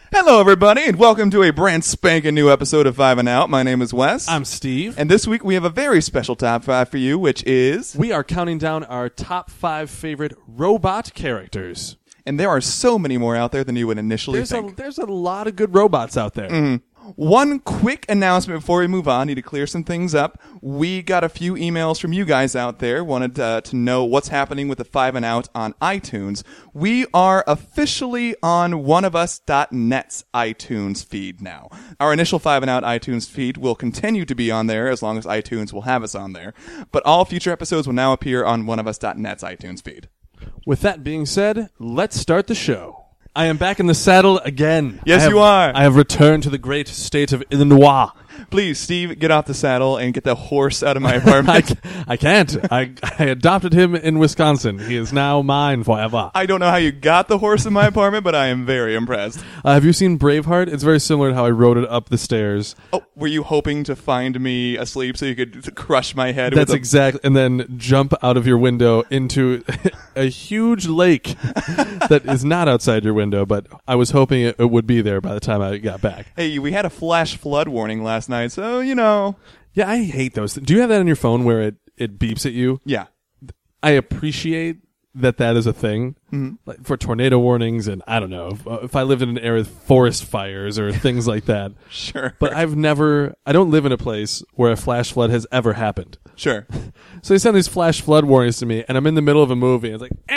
Hello, everybody, and welcome to a brand spanking new episode of Five and Out. My name is Wes. I'm Steve. And this week we have a very special top 5 for you, which is... We are counting down our top 5 favorite robot characters. And there are so many more out there than you would initially think. There's a lot of good robots out there. Mm-hmm. One quick announcement before we move on. Need to clear some things up. We got a few emails from you guys out there. Wanted to know what's happening with the Five and Out on iTunes. We are officially on oneofus.net's iTunes feed now. Our initial Five and Out iTunes feed will continue to be on there as long as iTunes will have us on there. But all future episodes will now appear on oneofus.net's iTunes feed. With that being said, let's start the show. I am back in the saddle again. Yes, you are. I have returned to the great state of Illinois. Please, Steve, get off the saddle and get the horse out of my apartment. I can't. I adopted him in Wisconsin. He is now mine forever. I don't know how you got the horse in my apartment, but I am very impressed. Have you seen Braveheart? It's very similar to how I rode it up the stairs. Oh, were you hoping to find me asleep so you could crush my head? That's exactly, and then jump out of your window into a huge lake that is not outside your window, but I was hoping it would be there by the time I got back. Hey, we had a flash flood warning last night, so, you know. Yeah, I hate those. Do you have that on your phone where it beeps at you? Yeah. I appreciate that is a thing. Mm-hmm. Like for tornado warnings and, I don't know, if I lived in an area with forest fires or things like that. Sure. But I don't live in a place where a flash flood has ever happened. Sure. So they send these flash flood warnings to me, and I'm in the middle of a movie, and it's like,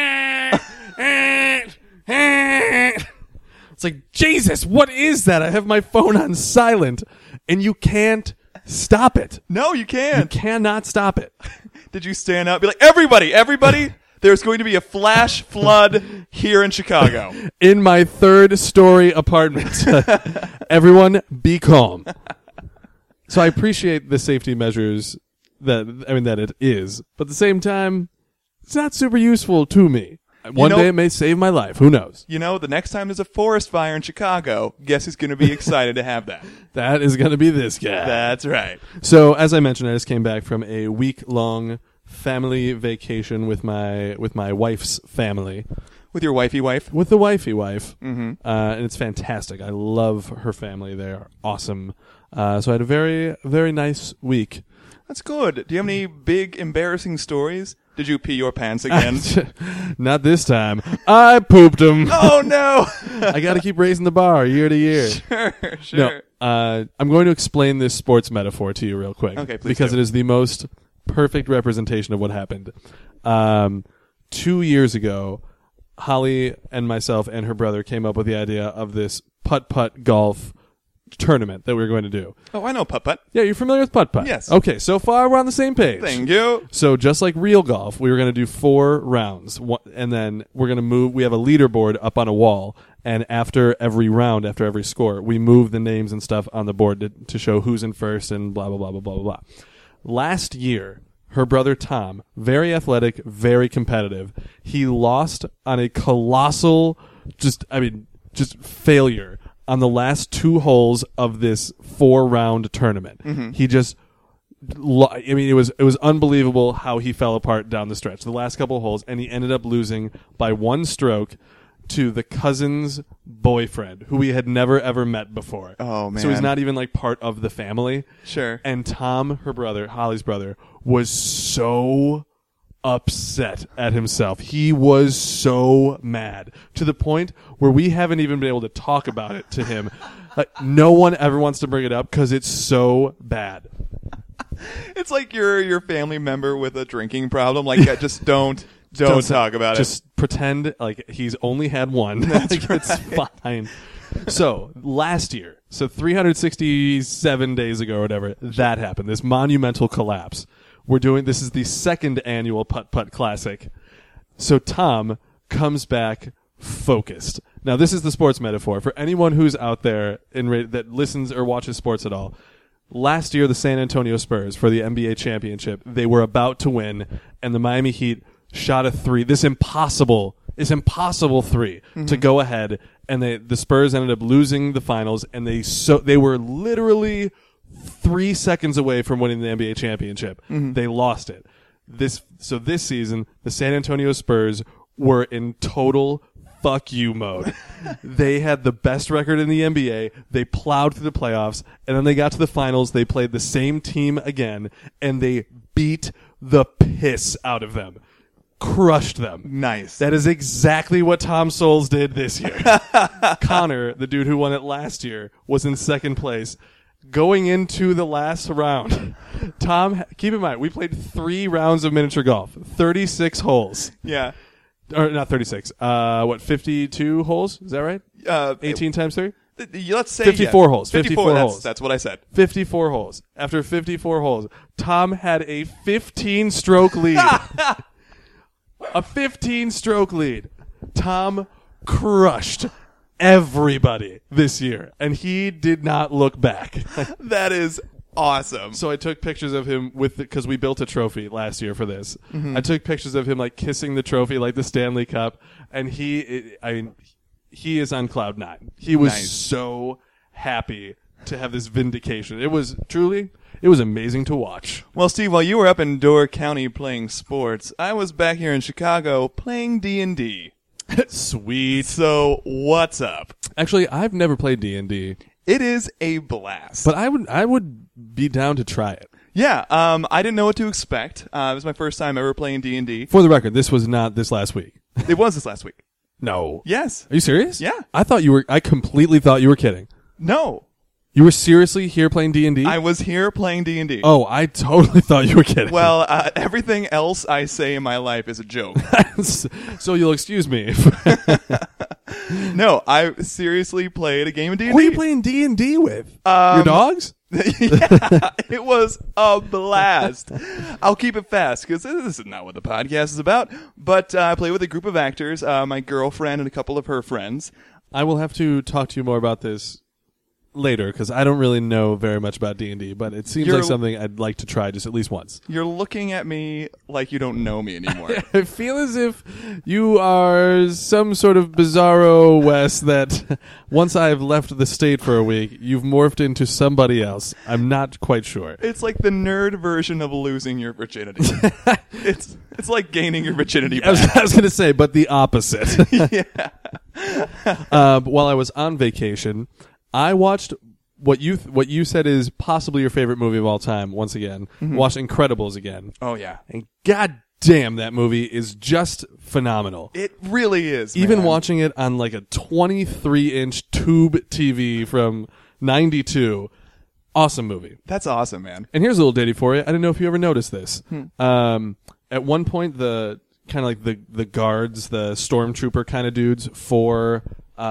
it's like, Jesus, what is that? I have my phone on silent, and you can't stop it. No, you can't. You cannot stop it. Did you stand up? Be like, everybody, there's going to be a flash flood here in Chicago. In my 3rd-story apartment. Everyone, be calm. So I appreciate the safety measures that it is, but at the same time, it's not super useful to me. One day it may save my life. Who knows? You know, the next time there's a forest fire in Chicago, guess who's going to be excited to have that? That is going to be this guy. That's right. So, as I mentioned, I just came back from a week-long family vacation with my wife's family. With your wifey wife? With the wifey wife. Mm-hmm. And it's fantastic. I love her family. They are awesome. So I had a very, very nice week. That's good. Do you have any big embarrassing stories? Did you pee your pants again? Not this time. I pooped them. Oh, no. I got to keep raising the bar year to year. Sure. No, I'm going to explain this sports metaphor to you real quick. Okay, please because do. it is the most perfect representation of what happened. 2 years ago, Holly and myself and her brother came up with the idea of this putt-putt golf tournament that we were going to do. Oh, I know putt-putt. Yeah, you're familiar with putt-putt? Yes. Okay, so far we're on the same page. Thank you. So just like real golf, we were going to do 4 rounds, and then we're going to move. We have a leaderboard up on a wall, and after every round, after every score, we move the names and stuff on the board to show who's in first and blah, blah, blah, blah, blah, blah, blah. Last year, her brother Tom, very athletic, very competitive, he lost on a colossal, just failure on the last 2 holes of this 4-round tournament. Mm-hmm. He just, it was unbelievable how he fell apart down the stretch. The last couple of holes, and he ended up losing by 1 stroke to the cousin's boyfriend, who we had never ever met before. Oh, man. So he's not even like part of the family. Sure. And Tom, her brother, Holly's brother, was so upset at himself. He was so mad to the point where we haven't even been able to talk about it to him. Like, no one ever wants to bring it up because it's so bad. It's like your family member with a drinking problem. Like, just don't talk about it. Just pretend like he's only had one. That's right. It's fine. So last year, 367 days ago or whatever, that happened. This monumental collapse. This is the 2nd annual Putt-Putt Classic. So Tom comes back focused. Now, this is the sports metaphor. For anyone who's out there that listens or watches sports at all, last year the San Antonio Spurs, for the NBA championship, they were about to win, and the Miami Heat shot a 3. This impossible 3 mm-hmm. to go ahead, and the Spurs ended up losing the finals, and they were literally 3 seconds away from winning the NBA championship. Mm-hmm. They lost it. This season, the San Antonio Spurs were in total fuck you mode. They had the best record in the NBA. They plowed through the playoffs, and then they got to the finals. They played the same team again, and they beat the piss out of them. Crushed them. Nice. That is exactly what Tom Souls did this year. Connor, the dude who won it last year, was in second place. Going into the last round, Tom, keep in mind, we played 3 rounds of miniature golf, 36 holes. Yeah. Or not 36. 52 holes? Is that right? 18 times 3? Let's say 54 holes. 54 holes. That's what I said. 54 holes. After 54 holes, Tom had a 15-stroke lead. A 15-stroke lead. Tom crushed everybody this year, and he did not look back. That is awesome. So I took pictures of him because we built a trophy last year for this. Mm-hmm. I took pictures of him like kissing the trophy, like the Stanley Cup, and he is on cloud 9. He was Nice. so happy to have this vindication. It was amazing to watch. Well, Steve, while you were up in Door County playing sports, I was back here in Chicago playing D&D. Sweet. So, what's up? Actually, I've never played D&D, It is a blast. but I would be down to try it. Yeah, I didn't know what to expect. It was my first time ever playing D&D. For the record, this was not this last week. It was this last week. No. Yes. Are you serious? Yeah. I completely thought you were kidding. No. You were seriously here playing D&D? I was here playing D&D. Oh, I totally thought you were kidding. Well, everything else I say in my life is a joke. So you'll excuse me. No, I seriously played a game of D&D. Who are you playing D&D with? Your dogs? Yeah, it was a blast. I'll keep it fast because this is not what the podcast is about. But I play with a group of actors, my girlfriend and a couple of her friends. I will have to talk to you more about this later because I don't really know very much about D&D, but it seems like something I'd like to try just at least once. You're looking at me like you don't know me anymore. I feel as if you are some sort of bizarro Wes that once I've left the state for a week, you've morphed into somebody else. I'm not quite sure. It's like the nerd version of losing your virginity. It's like gaining your virginity back. I was going to say, but the opposite. Yeah. While I was on vacation, I watched what you said is possibly your favorite movie of all time. Once again, watched Incredibles again, Oh, yeah. and god damn, that movie is just phenomenal. It really is, Even man. watching it on like a 23-inch tube TV from '92, awesome movie. That's awesome, man. And here's a little ditty for you. I don't know if you ever noticed this. At one point, the kind of like the guards, the stormtrooper kind of dudes for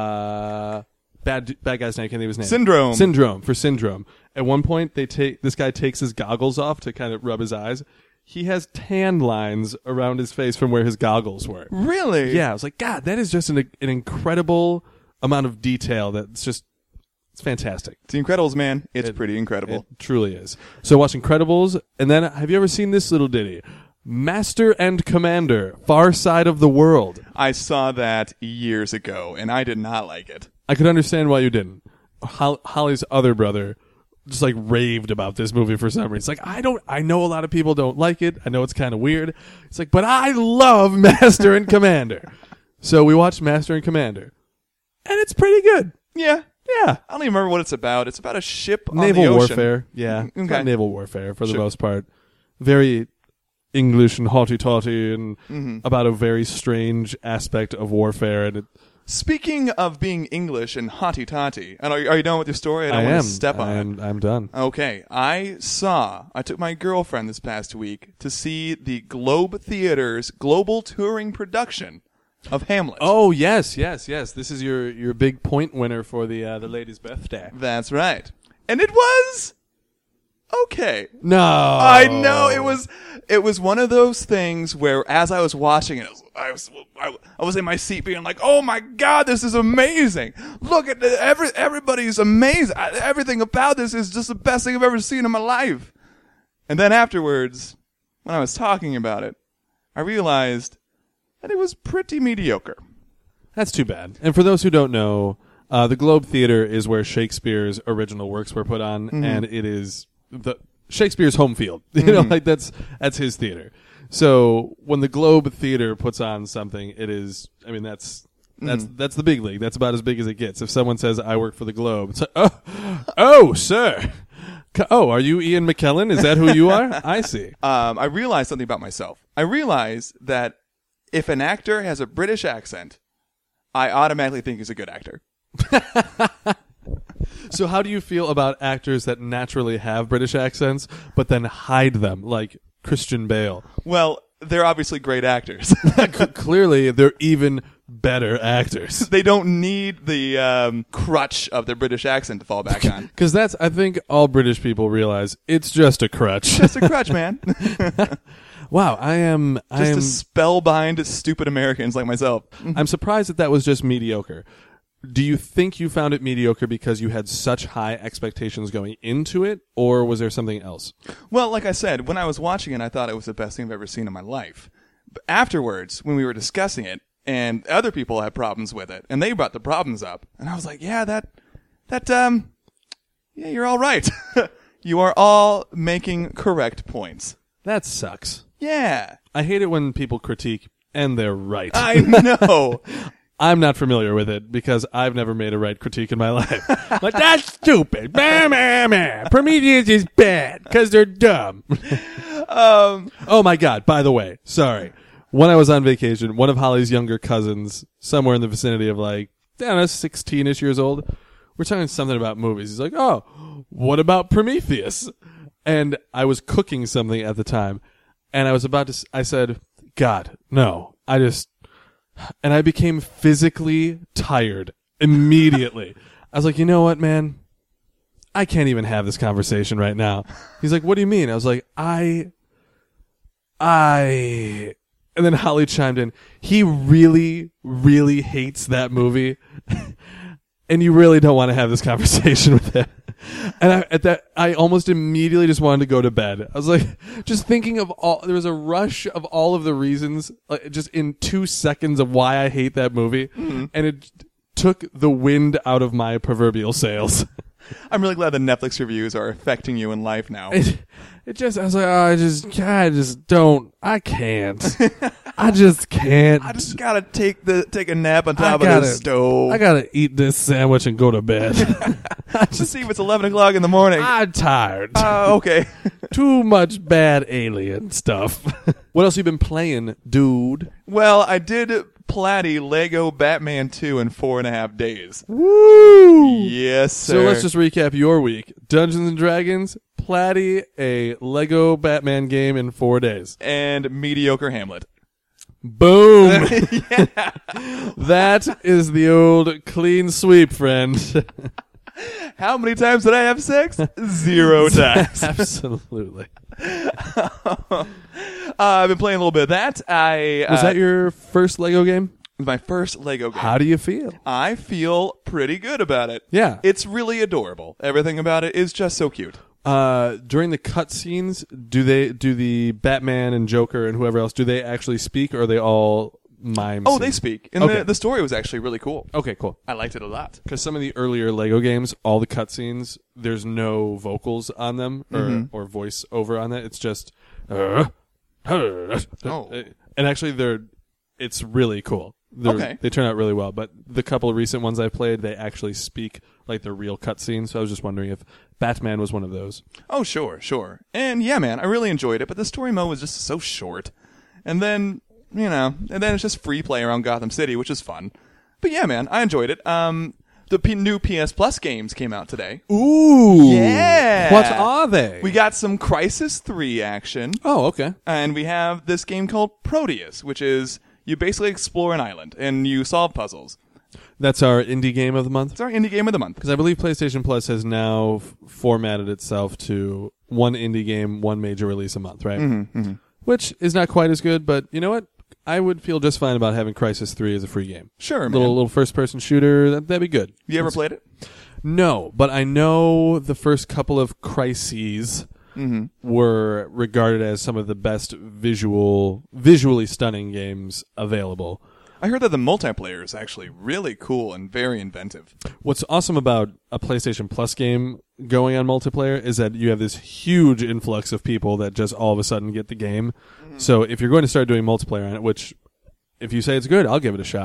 bad guy's name. I can't think of his name. Syndrome. At one point, this guy takes his goggles off to kind of rub his eyes. He has tan lines around his face from where his goggles were. Really? Yeah, I was like, God, that is just an incredible amount of detail. It's fantastic. It's The Incredibles, man. It's pretty incredible. It truly is. So watch Incredibles, and then have you ever seen this little ditty? Master and Commander, Far Side of the World. I saw that years ago, and I did not like it. I could understand why you didn't. Holly's other brother just like raved about this movie for some reason. It's like, I know a lot of people don't like it. I know it's kind of weird. It's like, but I love Master and Commander. So we watched Master and Commander, and it's pretty good. Yeah. Yeah. I don't even remember what it's about. It's about a ship on Naval the ocean. warfare. Yeah. Okay. About naval warfare for the Sure. most part. Very English and haughty-taughty and about a very strange aspect of warfare. And Speaking of being English and hotty-totty, and are you done with your story? I don't want to step on it. I'm done. Okay, I took my girlfriend this past week to see the Globe Theater's global touring production of Hamlet. Oh, yes. This is your big point winner for the lady's birthday. That's right. And it was okay. No. I know it was one of those things where as I was watching it, I was in my seat being like, "Oh my God, this is amazing! Look at everybody's amazing. Everything about this is just the best thing I've ever seen in my life." And then afterwards, when I was talking about it, I realized that it was pretty mediocre. That's too bad. And for those who don't know, the Globe Theater is where Shakespeare's original works were put on, and it is Shakespeare's home field. You know, like that's his theater. So when the Globe Theater puts on something, it is. I mean, that's That's the big league. That's about as big as it gets. If someone says, I work for the Globe, it's like, oh, sir. Oh, are you Ian McKellen? Is that who you are? I see. I realized something about myself. I realized that if an actor has a British accent, I automatically think he's a good actor. So how do you feel about actors that naturally have British accents, but then hide them, like Christian Bale? Well, they're obviously great actors. Clearly, they're even better actors. They don't need the crutch of their British accent to fall back on. Because that's, I think, all British people realize. It's just a crutch. Just a crutch, man. Wow, I am a spellbind stupid Americans like myself. I'm surprised that was just mediocre. Do you think you found it mediocre because you had such high expectations going into it, or was there something else? Well, like I said, when I was watching it, I thought it was the best thing I've ever seen in my life. But afterwards, when we were discussing it, and other people had problems with it, and they brought the problems up, and I was like, yeah, yeah, you're all right. You are all making correct points. That sucks. Yeah. I hate it when people critique, and they're right. I know. I'm not familiar with it because I've never made a right critique in my life. Like, that's stupid. Prometheus is bad because they're dumb. Oh my God. By the way, sorry. When I was on vacation, one of Holly's younger cousins, somewhere in the vicinity of like, I don't know, 16-ish years old, we're talking something about movies. He's like, oh, what about Prometheus? And I was cooking something at the time, and I said, God, no. And I became physically tired immediately. I was like, you know what, man? I can't even have this conversation right now. He's like, what do you mean? I was like, and then Holly chimed in, he really, really hates that movie. And you really don't want to have this conversation with him. And I almost immediately just wanted to go to bed. I was like, just thinking of there was a rush of all of the reasons, like, just in 2 seconds of why I hate that movie. Mm-hmm. And it took the wind out of my proverbial sails. I'm really glad the Netflix reviews are affecting you in life now. I was like, oh, I just don't, I can't. I just can't. I just gotta take a nap on top of the stove. I gotta eat this sandwich and go to bed. Just see if it's 11 o'clock in the morning. I'm tired. Okay. Too much bad alien stuff. What else you been playing, dude? Well, I did Platty Lego Batman 2 in 4.5 days. Woo! Yes, sir. So let's just recap your week. Dungeons and Dragons, Platty, a Lego Batman game in 4 days. And mediocre Hamlet. Boom! Yeah. That is the old clean sweep, friend. How many times did I have sex? 0 times. Absolutely. I've been playing a little bit of that. Was that your first Lego game? My first Lego game. How do you feel? I feel pretty good about it. Yeah. It's really adorable. Everything about it is just so cute. During the cutscenes, do the Batman and Joker and whoever else, do they actually speak, or are they all mimes? Oh, they speak. And okay. the story was actually really cool. Okay, cool. I liked it a lot. Because some of the earlier Lego games, all the cutscenes, there's no vocals on them or voice over on that. It's just and actually it's really cool. Okay. They turn out really well. But the couple of recent ones I've played, they actually speak like the real cutscenes. So I was just wondering if Batman was one of those. Oh, sure. And yeah, man, I really enjoyed it. But the story mode was just so short. And then, it's just free play around Gotham City, which is fun. But yeah, man, I enjoyed it. The new PS Plus games came out today. Ooh. Yeah. What are they? We got some Crysis 3 action. Oh, okay. And we have this game called Proteus, which is you basically explore an island and you solve puzzles. That's our indie game of the month? It's our indie game of the month. Because I believe PlayStation Plus has now formatted itself to one indie game, one major release a month, right? Mm-hmm. Which is not quite as good, but you know what? I would feel just fine about having Crysis 3 as a free game. Sure, man. Little first-person shooter, that'd be good. You ever played it? No, but I know the first couple of Crises were regarded as some of the best visually stunning games available. I heard that the multiplayer is actually really cool and very inventive. What's awesome about a PlayStation Plus game going on multiplayer is that you have this huge influx of people that just all of a sudden get the game. Mm-hmm. So if you're going to start doing multiplayer on it, which if you say it's good, I'll give it a shot.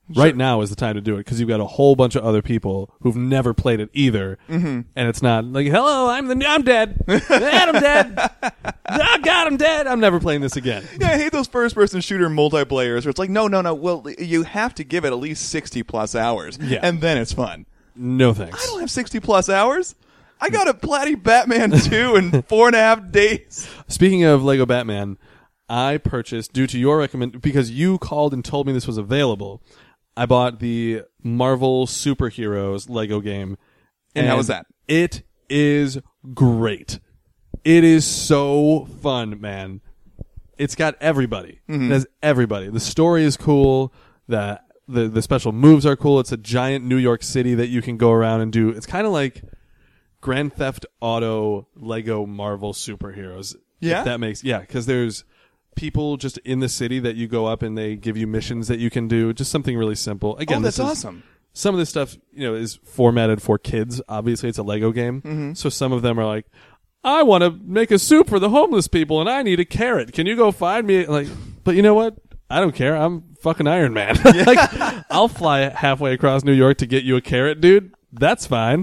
Right now is the time to do it because you've got a whole bunch of other people who've never played it either, and it's not like, hello, I'm dead, I'm dead, oh God, I'm dead, I'm never playing this again. Yeah, I hate those first-person shooter multiplayers where it's like, no. Well, you have to give it at least 60+ hours, and then it's fun. No thanks. I don't have 60+ hours. I got a Platy Batman 2 in 4.5 days. Speaking of Lego Batman, I purchased, due to your recommend, because you called and told me this was available, I bought the Marvel Superheroes Lego game. And how was that? It is great. It is so fun, man. It's got everybody. It has everybody. The story is cool. The special moves are cool. It's a giant New York City that you can go around and do. It's kind of like Grand Theft Auto Lego Marvel Superheroes. Yeah? If that makes, because there's people just in the city that you go up and they give you missions that you can do. Just something really simple. Again, that's awesome. Some of this stuff, is formatted for kids. Obviously, it's a Lego game. So some of them are like, I want to make a soup for the homeless people and I need a carrot. Can you go find me? Like, but you know what? I don't care. I'm fucking Iron Man. Like, I'll fly halfway across New York to get you a carrot, dude. That's fine.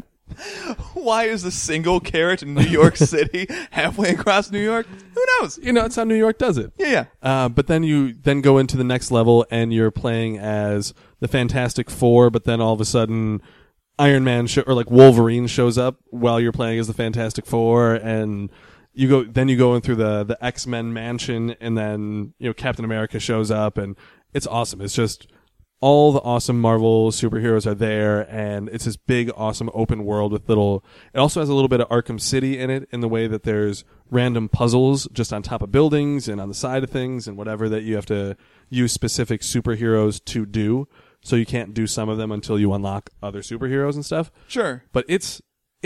Why is a single carrot in New York City halfway across New York? Who knows? It's how New York does it. Yeah. But then you go into the next level and you're playing as the Fantastic Four, but then all of a sudden Iron Man or like Wolverine shows up while you're playing as the Fantastic Four, and you go in through the X-Men mansion, and then Captain America shows up, and it's awesome. It's just all the awesome Marvel superheroes are there, and it's this big, awesome open world with little... It also has a little bit of Arkham City in it, in the way that there's random puzzles just on top of buildings and on the side of things and whatever that you have to use specific superheroes to do. So you can't do some of them until you unlock other superheroes and stuff. Sure. But it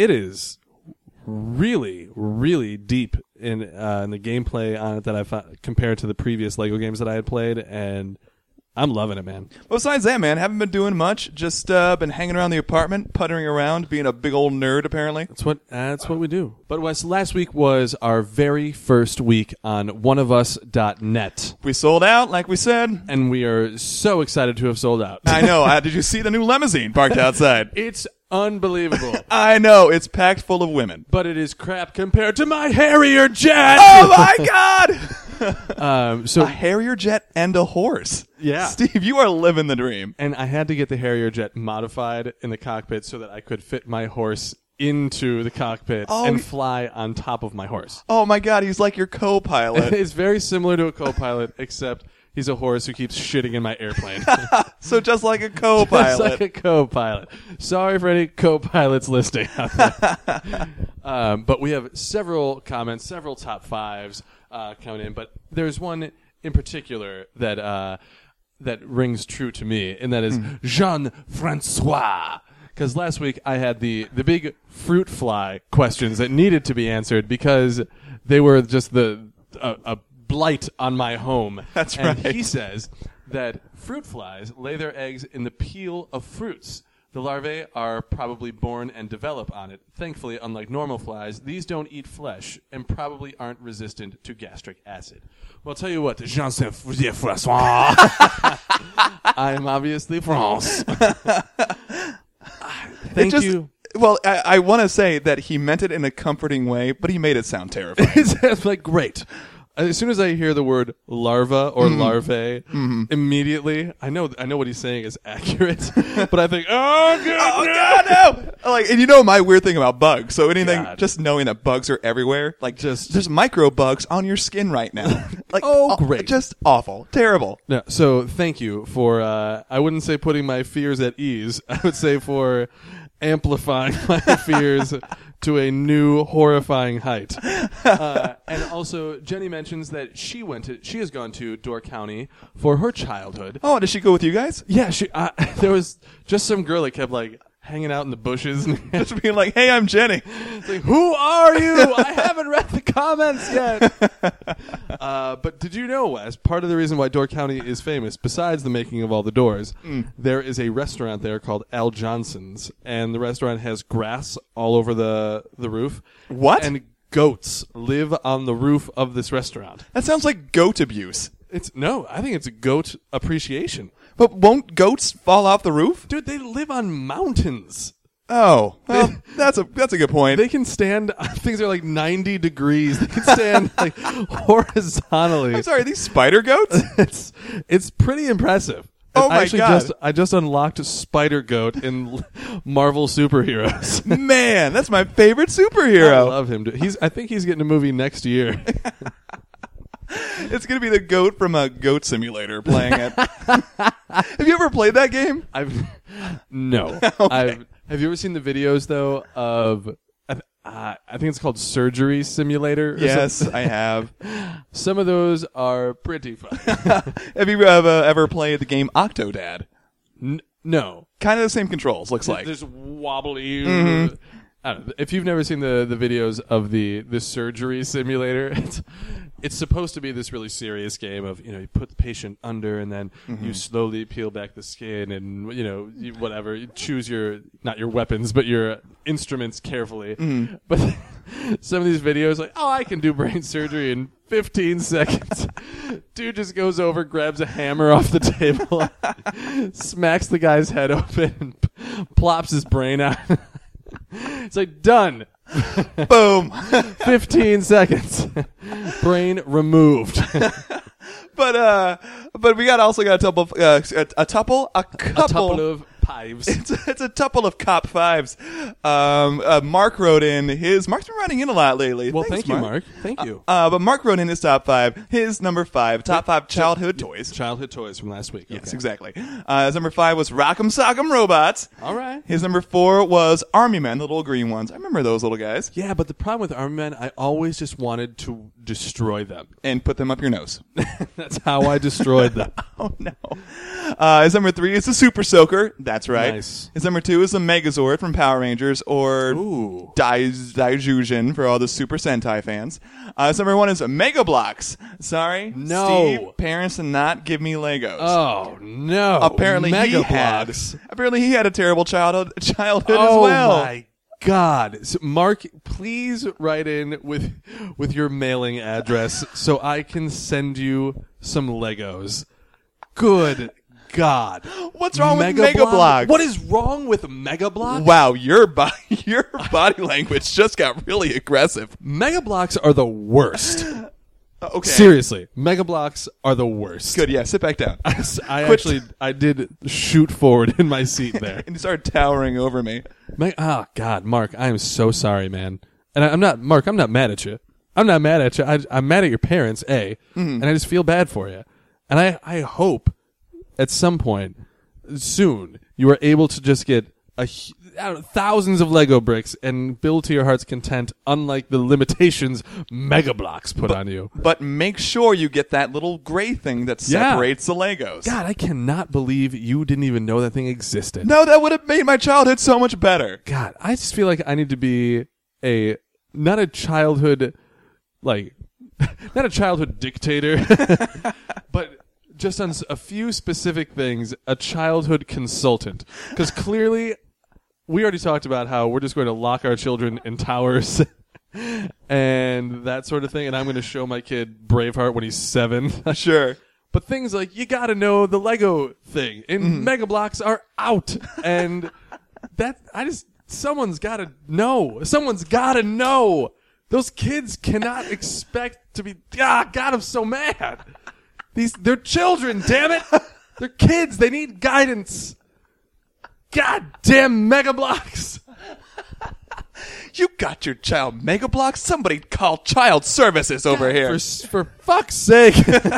is really, really deep in the gameplay on it that I found compared to the previous Lego games that I had played, and I'm loving it, man. Well, besides that, man, haven't been doing much. Just been hanging around the apartment, puttering around, being a big old nerd, apparently. That's what we do. But last week was our very first week on oneofus.net. We sold out, like we said. And we are so excited to have sold out. I know. Did you see the new limousine parked outside? It's unbelievable. I know. It's packed full of women. But it is crap compared to my Harrier jet. Oh, my God! So a Harrier jet and a horse. Yeah. Steve, you are living the dream. And I had to get the Harrier jet modified in the cockpit so that I could fit my horse into the cockpit and fly on top of my horse. Oh, my God. He's like your co-pilot. It's very similar to a co-pilot, except he's a horse who keeps shitting in my airplane. So just like a co-pilot. Just like a co-pilot. Sorry for any co-pilots listening out there. But we have several comments, several top fives coming in. But there's one in particular that rings true to me, and that is Jean-Francois. Because last week I had the big fruit fly questions that needed to be answered because they were just a blight on my home. That's and right. He says that fruit flies lay their eggs in the peel of fruits. The larvae are probably born and develop on it. Thankfully, unlike normal flies, these don't eat flesh and probably aren't resistant to gastric acid. Well, I'll tell you what, Jean-Francois, I am obviously France. Thank you. Well, I want to say that he meant it in a comforting way, but he made it sound terrifying. It's like, great. As soon as I hear the word larva or larvae, immediately I know what he's saying is accurate. But I think, God, no! Like, and you know my weird thing about bugs. So anything, just knowing that bugs are everywhere, like there's micro bugs on your skin right now. Like, great, just awful, terrible. No, so thank you for. I wouldn't say putting my fears at ease. I would say for amplifying my fears to a new horrifying height. And also, Jenny mentions that she has gone to Door County for her childhood. Oh, did she go with you guys? Yeah, there was just some girl that kept like hanging out in the bushes and just being like, "Hey, I'm Jenny." Like, who are you? I haven't read the comments yet. But did you know, Wes, part of the reason why Door County is famous, besides the making of all the doors, there is a restaurant there called Al Johnson's, and the restaurant has grass all over the roof. What? And goats live on the roof of this restaurant. That sounds like goat abuse. I think it's a goat appreciation. But won't goats fall off the roof? Dude, they live on mountains. Oh, well, that's a good point. They can stand. Things are like 90 degrees. They can stand like horizontally. I'm sorry, are these spider goats? It's pretty impressive. Oh my God. I just unlocked Spider Goat in Marvel Superheroes. Man, that's my favorite I superhero. love him. Dude. I think he's getting a movie next year. It's going to be the goat from a Goat Simulator playing it. Have you ever played that game? No. Okay. Have you ever seen the videos though of? I think it's called Surgery Simulator. Yes, I have. Some of those are pretty fun. Have you ever played the game Octodad? No. Kind of the same controls, looks like. There's wobbly. Mm-hmm. I don't know. If you've never seen the videos of the surgery simulator, it's supposed to be this really serious game of, you put the patient under and then you slowly peel back the skin and, whatever. You choose not your weapons, but your instruments carefully. But some of these videos, like, I can do brain surgery in 15 seconds. Dude just goes over, grabs a hammer off the table, smacks the guy's head open, and plops his brain out. It's like, done. Boom. 15 seconds. Brain removed. But we also got a couple of pives. It's a couple of cop fives. Mark wrote in his. Mark's been writing in a lot lately. Well, Thanks, thank you, Mark. Thank you. But Mark wrote in his top five. His number 5, top 5 childhood toys. Childhood toys from last week. Yes, Okay. exactly. His number 5 was Rock'em Sock'em Robots. All right. His number 4 was Army Men, the little green ones. I remember those little guys. Yeah, but the problem with Army Men, I always just wanted to destroy them. And put them up your nose. That's how I destroyed them. Oh, no. His number 3 is the Super Soaker. That's right. Nice. His number 2 is the Megazord from Power Rangers, or Daijujin for all the Super Sentai fans. His number 1 is Mega Blocks. Sorry, No. Steve, parents did not give me Legos. Oh, no. Apparently Mega he had. Blocks. Apparently he had a terrible childhood as well. Oh, my God. So Mark, please write in with your mailing address so I can send you some Legos. Good God. What's wrong with Mega Blocks? What is wrong with Mega Blocks? Wow, your body language just got really aggressive. Mega Blocks are the worst. Okay. Seriously, Mega Blocks are the worst. Good, yeah, sit back down. I did shoot forward in my seat there. And you started towering over me. Oh, God, Mark, I am so sorry, man. And I'm not mad at you. I'm not mad at you. I'm mad at your parents, A, and I just feel bad for you. And I hope at some point soon you are able to just get thousands of Lego bricks and build to your heart's content, unlike the limitations Mega Blocks put on you. But make sure you get that little gray thing that separates the Legos. God, I cannot believe you didn't even know that thing existed. No, that would have made my childhood so much better. God, I just feel like I need to be not a childhood dictator, but just on a few specific things, a childhood consultant. Because clearly, we already talked about how we're just going to lock our children in towers and that sort of thing, and I'm going to show my kid Braveheart when he's 7. Sure. But things like, you got to know the Lego thing, and Mega Blocks are out, and someone's got to know. Someone's got to know. Those kids cannot expect to be. God, I'm so mad. They're children, damn it. They're kids. They need guidance. God damn Mega Blocks. You got your child Mega Blocks? Somebody call child services over here. For fuck's sake.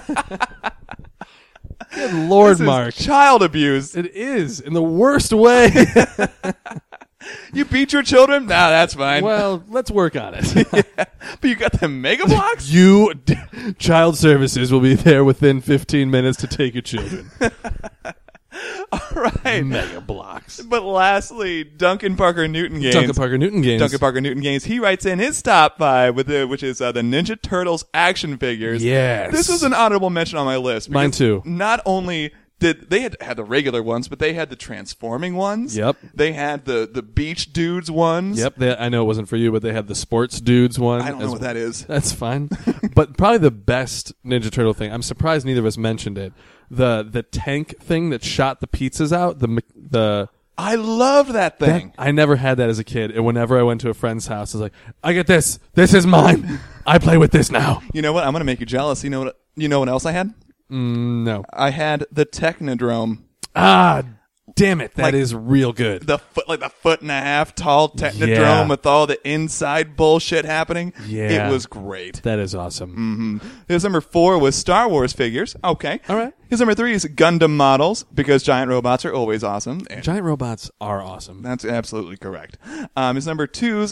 Good Lord, This is Mark. child abuse. It is, in the worst way. You beat your children? Nah, that's fine. Well, let's work on it. But you got the Mega Blocks? Child services will be there within 15 minutes to take your children. All right. Mega Blocks. But lastly, Duncan Parker Newton Gaines. Duncan Parker Newton Gaines. He writes in his top 5 which is the Ninja Turtles action figures. Yes. This was an honorable mention on my list. Mine because too. Not only did they had the regular ones, but they had the transforming ones. Yep. They had the beach dudes ones. Yep. I know it wasn't for you, but they had the sports dudes one. I don't know what that is. That's fine. But probably the best Ninja Turtle thing, I'm surprised neither of us mentioned it, the tank thing that shot the pizzas out, the I loved that thing. I never had that as a kid, and whenever I went to a friend's house, I was like, I get this. This is mine. I play with this now. You know what? I'm going to make you jealous. You know what else I had? No. I had the Technodrome. Ah, damn it. That Like, is real good. The 1.5 tall Technodrome Yeah. with all the inside bullshit happening. Yeah. It was great. That is awesome. His number 4 was Star Wars figures. Okay. All right. His number 3 is Gundam models, because giant robots are always awesome. And Giant robots are awesome. that's absolutely correct. His number 2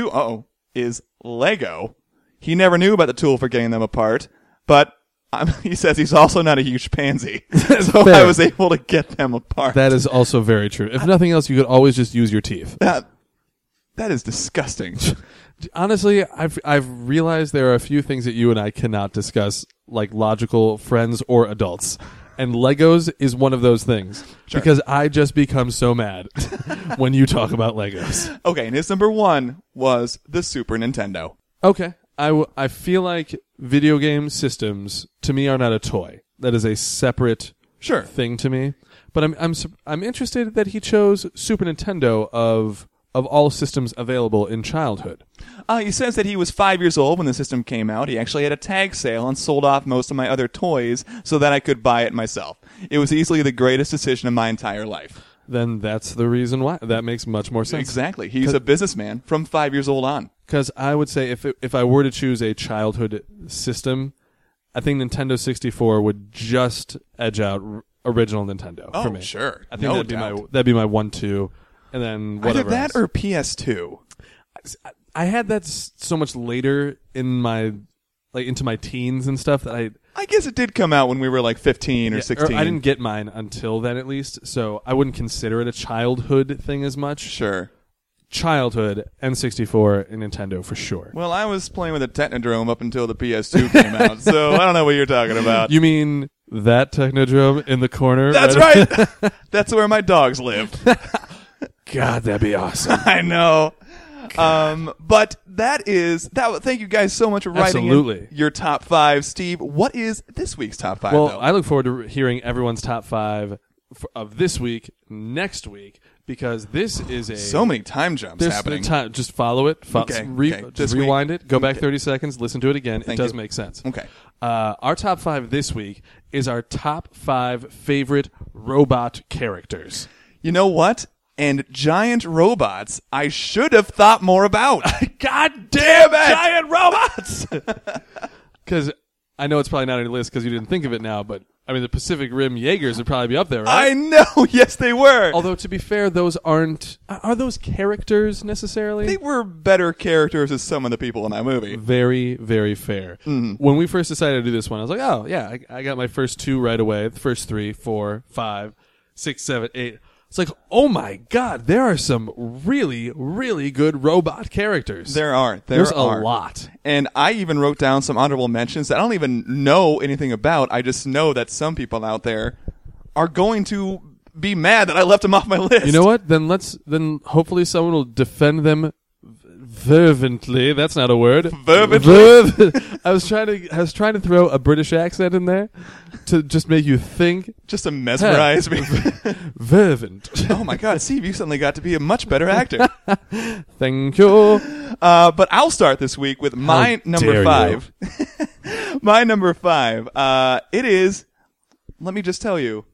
is Lego. He never knew about the tool for getting them apart, but he says he's also not a huge pansy, so Fair. I was able to get them apart. That is also very true. If nothing else, you could always just use your teeth. That is disgusting. Honestly, I've realized there are a few things that you and I cannot discuss, like logical friends or adults. And Legos is one of those things. Sure. Because I just become so mad when you talk about Legos. Okay, and his number 1 was the Super Nintendo. Okay. I feel like video game systems, to me, are not a toy. That is a separate Sure. thing to me. But I'm interested that he chose Super Nintendo of all systems available in childhood. He says that he was 5 years old when the system came out. He actually had a tag sale and sold off most of my other toys so that I could buy it myself. It was easily the greatest decision of my entire life. Then that's the reason why. That makes much more sense. Exactly. He's a businessman from 5 years old on. Because I would say if I were to choose a childhood system, I think Nintendo 64 would just edge out original Nintendo for me. Sure. I think that'd be my 1-2, and then Either whatever. that else. or PS2. I had that so much later in my into my teens and stuff that I guess it did come out when we were like 15 or 16. I didn't get mine until then at least, so I wouldn't consider it a childhood thing as much. Sure. Childhood, N64, and Nintendo for sure. Well, I was playing with a Technodrome up until the PS2 came out, so I don't know what you're talking about. You mean that Technodrome in the corner? That's right. That's where my dogs live. God, that'd be awesome. I know. But that. Thank you guys so much for writing Absolutely. in your top 5. Steve, what is this week's top 5? Well, though? I look forward to hearing everyone's top 5 of this week, next week, because this is so many time jumps there's happening. Just follow it. Okay, okay. Just This week- rewind it. Go back okay. 30 seconds. Listen to it again. Thank it does you. make sense. Okay. Our top 5 this week is our top 5 favorite robot characters. You know what? And giant robots, I should have thought more about. God damn it! Giant robots! Because I know it's probably not on your list because you didn't think of it now, but I mean, the Pacific Rim Jaegers would probably be up there, right? I know. Yes, they were. Although, to be fair, those are those characters necessarily? They were better characters as some of the people in that movie. Very, very fair. Mm-hmm. When we first decided to do this one, I was like, oh, yeah, I got my first 2 right away. The first 3, 4, 5, 6, 7, 8. It's like, oh my God, there are some really, really good robot characters. There's a lot. And I even wrote down some honorable mentions that I don't even know anything about. I just know that some people out there are going to be mad that I left them off my list. You know what? Then hopefully someone will defend them fervently. That's not a word. Fervently? I was trying to throw a British accent in there to just make you think. Just to mesmerize me. Fervent. Oh my God, Steve, you suddenly got to be a much better actor. Thank you. But I'll start this week with my number dare 5. My number 5. It is, let me just tell you,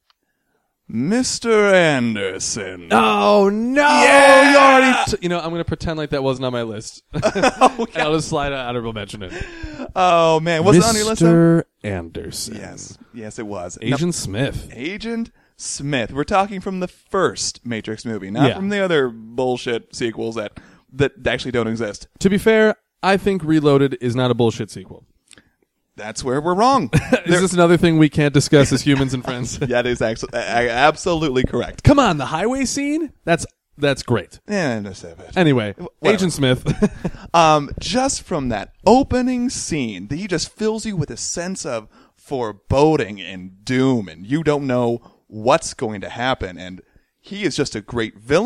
Mr. Anderson. Oh no! Yeah! You already. I'm going to pretend like that wasn't on my list. Oh, And I'll just slide an honorable mention in. oh, man. Was it on your list? though? Mr. Anderson. Yes, it was. Agent Smith. Agent Smith. We're talking from the first Matrix movie, not Yeah. from the other bullshit sequels that actually don't exist. To be fair, I think Reloaded is not a bullshit sequel. That's where we're wrong. Is this another thing we can't discuss as humans and friends? That is absolutely correct. Come on, the highway scene? That's great. Yeah, that's it. Anyway, Whatever. Agent Smith. Just from that opening scene, he just fills you with a sense of foreboding and doom, and you don't know what's going to happen. And he is just a great villain,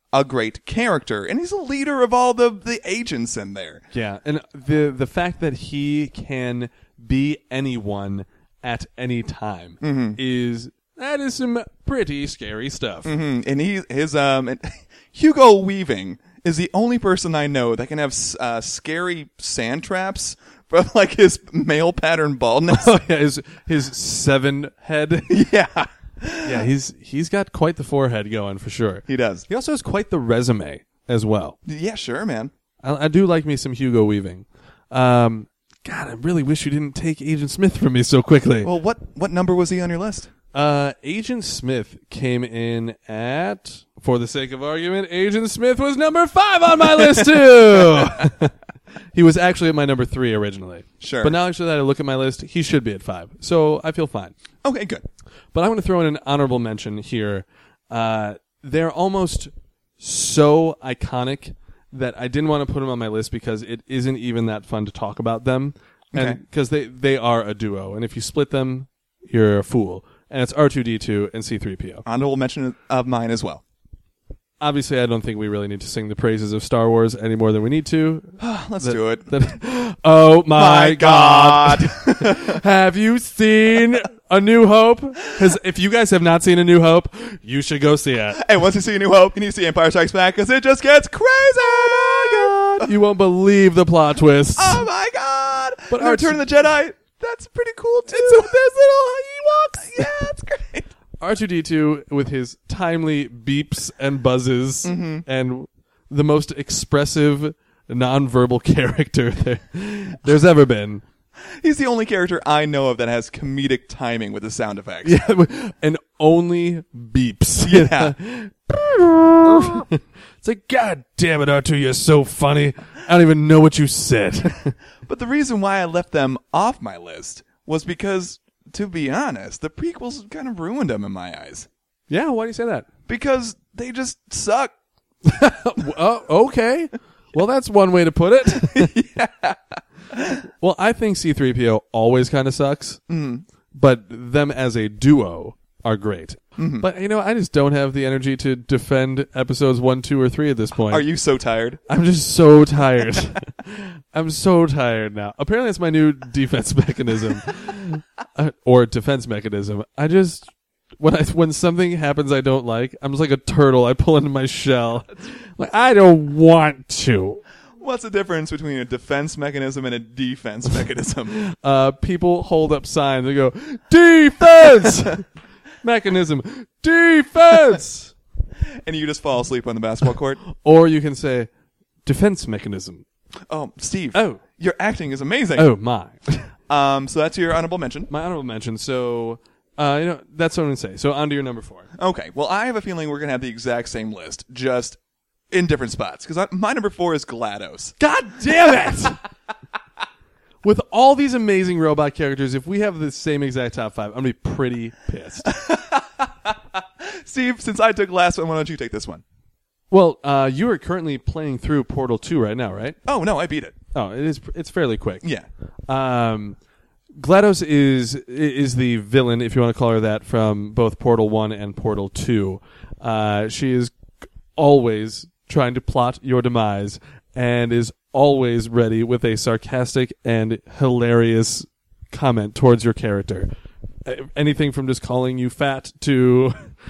a great character, and he's a leader of all the agents in there. Yeah, and the fact that he can be anyone at any time is some pretty scary stuff. And his Hugo Weaving is the only person I know that can have scary sand traps for like his male pattern baldness. Oh, yeah, his 7 head. Yeah. Yeah, he's got quite the forehead going for sure. He does. He also has quite the resume as well. Yeah, sure, man. I do like me some Hugo Weaving. God, I really wish you didn't take Agent Smith from me so quickly. Well, what number was he on your list? Agent Smith came in at, for the sake of argument, Agent Smith was number 5 on my list too. He was actually at my number 3 originally. Sure. But now actually that I look at my list, he should be at 5. So I feel fine. Okay, good. But I want to throw in an honorable mention here. They're almost so iconic that I didn't want to put them on my list because it isn't even that fun to talk about them. And because they are a duo. And if you split them, you're a fool. And it's R2-D2 and C-3PO. Honorable mention of mine as well. Obviously, I don't think we really need to sing the praises of Star Wars any more than we need to. Let's do it. Oh my God. Have you seen A New Hope? Because if you guys have not seen A New Hope, you should go see it. Hey, once you see A New Hope, you need to see Empire Strikes Back because it just gets crazy. Oh my God. You won't believe the plot twists. Oh my God. But Return of the Jedi, that's pretty cool too. There's little Ewoks. Yeah, it's great. R2-D2 with his timely beeps and buzzes and the most expressive nonverbal character there's ever been. He's the only character I know of that has comedic timing with the sound effects. Yeah, and only beeps. Yeah. It's like, God damn it, R2, you're so funny. I don't even know what you said. But the reason why I left them off my list was because, to be honest, the prequels kind of ruined them in my eyes. Yeah, why do you say that? Because they just suck. Okay. Well, that's one way to put it. Yeah. Well, I think C-3PO always kind of sucks, but them as a duo are great. But, I just don't have the energy to defend episodes 1, 2, or 3 at this point. Are you so tired? I'm just so tired. I'm so tired now. Apparently, it's my new defense mechanism. Or defense mechanism. I just... When something happens I don't like, I'm just like a turtle. I pull into my shell. Like, I don't want to. What's the difference between a defense mechanism and a defense mechanism? People hold up signs and go, defense! Mechanism, defense! And you just fall asleep on the basketball court? Or you can say, defense mechanism. Oh, Steve. Oh. Your acting is amazing. Oh, my. So that's your honorable mention. My honorable mention. So, that's what I'm going to say. So on to your number 4. Okay. Well, I have a feeling we're going to have the exact same list, just in different spots. Because my number 4 is GLaDOS. God damn it! With all these amazing robot characters, if we have the same exact top 5, I'm going to be pretty pissed. Steve, since I took last one, why don't you take this one? Well, you are currently playing through Portal 2 right now, right? Oh, no, I beat it. Oh, it's fairly quick. Yeah. GLaDOS is the villain, if you want to call her that, from both Portal 1 and Portal 2. She is always trying to plot your demise and is always ready with a sarcastic and hilarious comment towards your character. Anything from just calling you fat to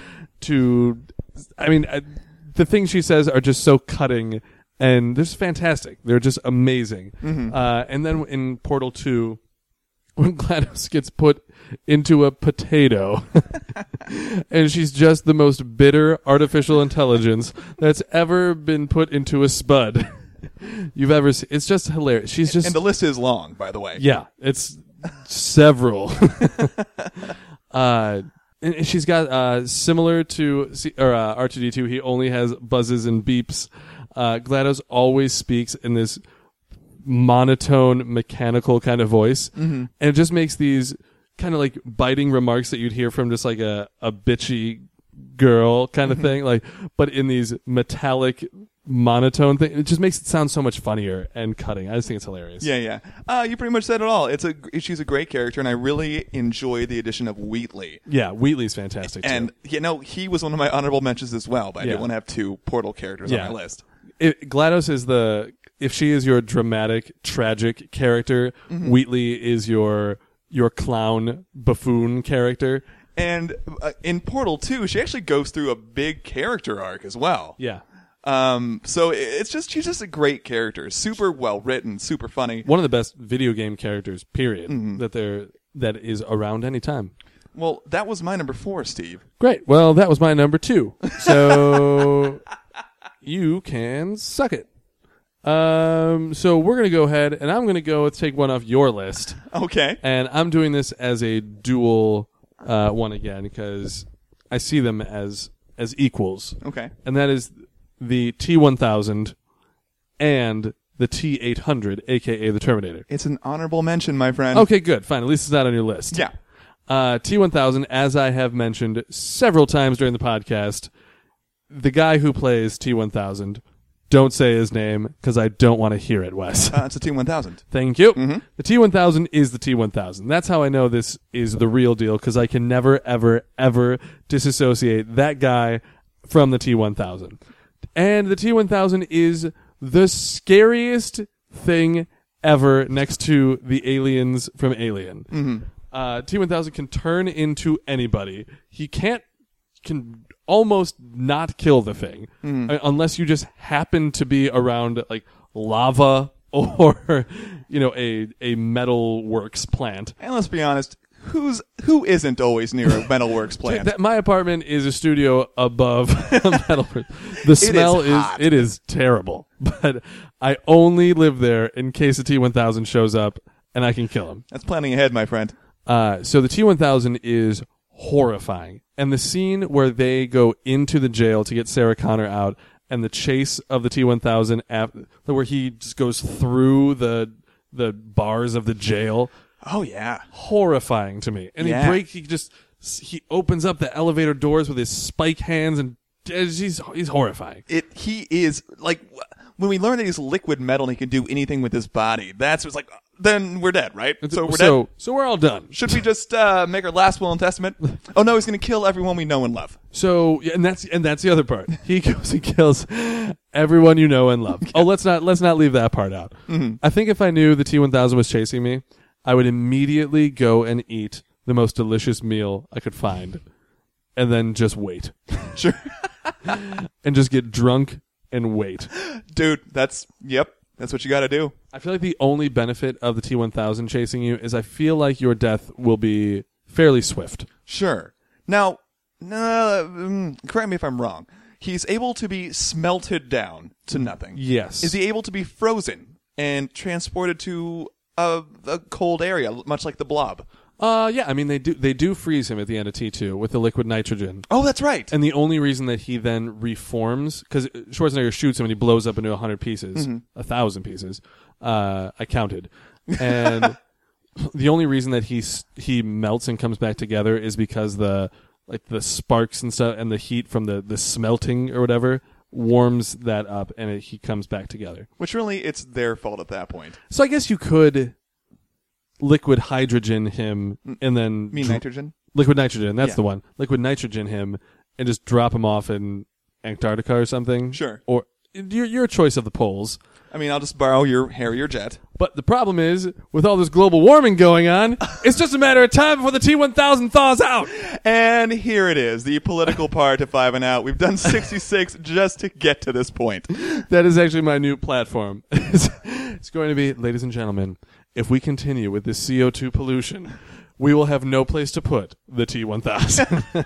the things she says are just so cutting and they're just fantastic. They're just amazing. And then in Portal 2, when GLaDOS gets put into a potato and she's just the most bitter artificial intelligence that's ever been put into a spud you've ever seen. It's just hilarious. She's just... And the list is long, by the way. Yeah, it's several. And she's got, similar to R2-D2, he only has buzzes and beeps. GLaDOS always speaks in this monotone, mechanical kind of voice. And it just makes these kind of like biting remarks that you'd hear from just like a bitchy girl kind of thing, like, but in these metallic monotone thing. It just makes it sound so much funnier and cutting. I just think it's hilarious. Yeah. You pretty much said it all. She's a great character, and I really enjoy the addition of Wheatley. Yeah, Wheatley's fantastic too. And he was one of my honorable mentions as well, but I didn't want to have two Portal characters on my list. GLaDOS is if she is your dramatic, tragic character, Wheatley is your clown, buffoon character. And in Portal 2, she actually goes through a big character arc as well. Yeah. So she's just a great character. Super well written, super funny. One of the best video game characters, period, that is around any time. Well, that was my number 4, Steve. Great. Well, that was my number 2. So you can suck it. So we're going to go ahead, and I'm going to go take one off your list. Okay. And I'm doing this as a dual one again, because I see them as equals. Okay. And that is the T-1000 and the T-800, a.k.a. the Terminator. It's an honorable mention, my friend. Okay, good. Fine. At least it's not on your list. Yeah. T-1000, as I have mentioned several times during the podcast, the guy who plays T-1000, don't say his name because I don't want to hear it, Wes. It's a T-1000. Thank you. Mm-hmm. The T-1000 is the T-1000. That's how I know this is the real deal, because I can never, ever, ever disassociate that guy from the T-1000. And the T-1000 is the scariest thing ever next to the aliens from Alien. Mm-hmm. T-1000 can turn into anybody. He can almost not kill the thing, unless you just happen to be around like lava or a metal works plant. And let's be honest, who isn't always near a metalworks plant? My apartment is a studio above a metalworks. The smell it is terrible, but I only live there in case a T-1000 shows up and I can kill him. That's planning ahead, my friend. So the T-1000 is horrifying. And the scene where they go into the jail to get Sarah Connor out, and the chase of the T-1000, where he just goes through the bars of the jail. Oh, yeah. Horrifying to me. And he opens up the elevator doors with his spike hands, and he's horrifying. He is, like, when we learn that he's liquid metal and he can do anything with his body, that's what's like, then we're dead, right? So we're dead. So we're all done. Should we just make our last will and testament? Oh no, he's going to kill everyone we know and love. So and that's the other part. He goes and kills everyone you know and love. Oh, let's not leave that part out. Mm-hmm. I think if I knew the T-1000 was chasing me, I would immediately go and eat the most delicious meal I could find, and then just wait. Sure. And just get drunk and wait. Dude, that's what you got to do. I feel like the only benefit of the T-1000 chasing you is I feel like your death will be fairly swift. Sure. Now, correct me if I'm wrong. He's able to be smelted down to nothing. Yes. Is he able to be frozen and transported to a cold area, much like the Blob? Yeah, I mean they do freeze him at the end of T2 with the liquid nitrogen. Oh, that's right. And the only reason that he then reforms, because Schwarzenegger shoots him and he blows up into 100 pieces, 1,000 pieces. I counted, and the only reason that he melts and comes back together is because the sparks and stuff and the heat from the smelting or whatever warms that up, and he comes back together. Which really, it's their fault at that point. So I guess you could liquid hydrogen him and then nitrogen? Liquid nitrogen, that's the one. Liquid nitrogen him and just drop him off in Antarctica or something. Sure. Or your choice of the poles. I mean, I'll just borrow your Harrier jet. But the problem is, with all this global warming going on, it's just a matter of time before the T-1000 thaws out. And here it is, the political part of Five and Out. We've done 66 just to get to this point. That is actually my new platform. It's going to be, ladies and gentlemen, if we continue with this CO2 pollution, we will have no place to put the T-1000.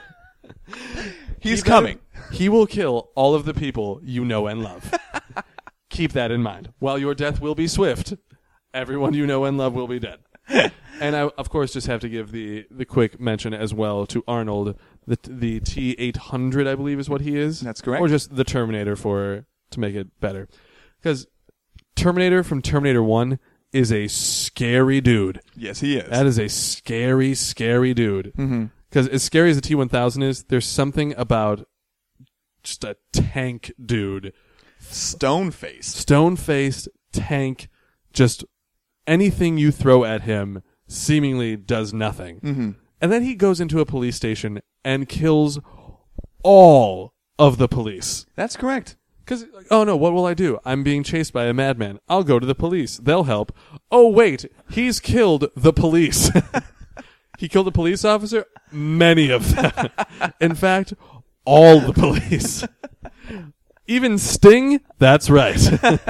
He's coming. He will kill all of the people you know and love. Keep that in mind. While your death will be swift, everyone you know and love will be dead. And I, of course, just have to give the quick mention as well to Arnold. The T-800, I believe, is what he is. That's correct. Or just the Terminator to make it better. Because Terminator from Terminator 1 is a scary dude. Yes, he is. That is a scary, scary dude. Because as scary as the T-1000 is, there's something about just a tank dude Stone-faced tank, just anything you throw at him seemingly does nothing. Mm-hmm. And then he goes into a police station and kills all of the police. That's correct. Because, oh no, what will I do? I'm being chased by a madman. I'll go to the police. They'll help. Oh wait, he's killed the police. He killed a police officer? Many of them. In fact, all the police. Even Sting? That's right.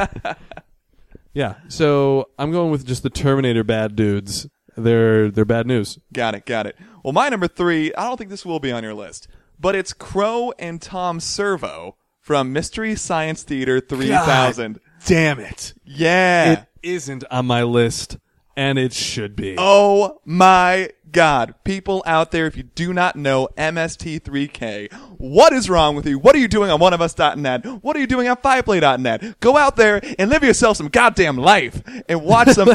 Yeah, so I'm going with just the Terminator bad dudes. They're bad news. Got it. Well, my number 3, I don't think this will be on your list, but it's Crow and Tom Servo from Mystery Science Theater 3000. God damn it. Yeah. It isn't on my list, and it should be. Oh my God. People out there, if you do not know MST3K, what is wrong with you? What are you doing on oneofus.net? What are you doing on fiveplay.net? Go out there and live yourself some goddamn life and watch some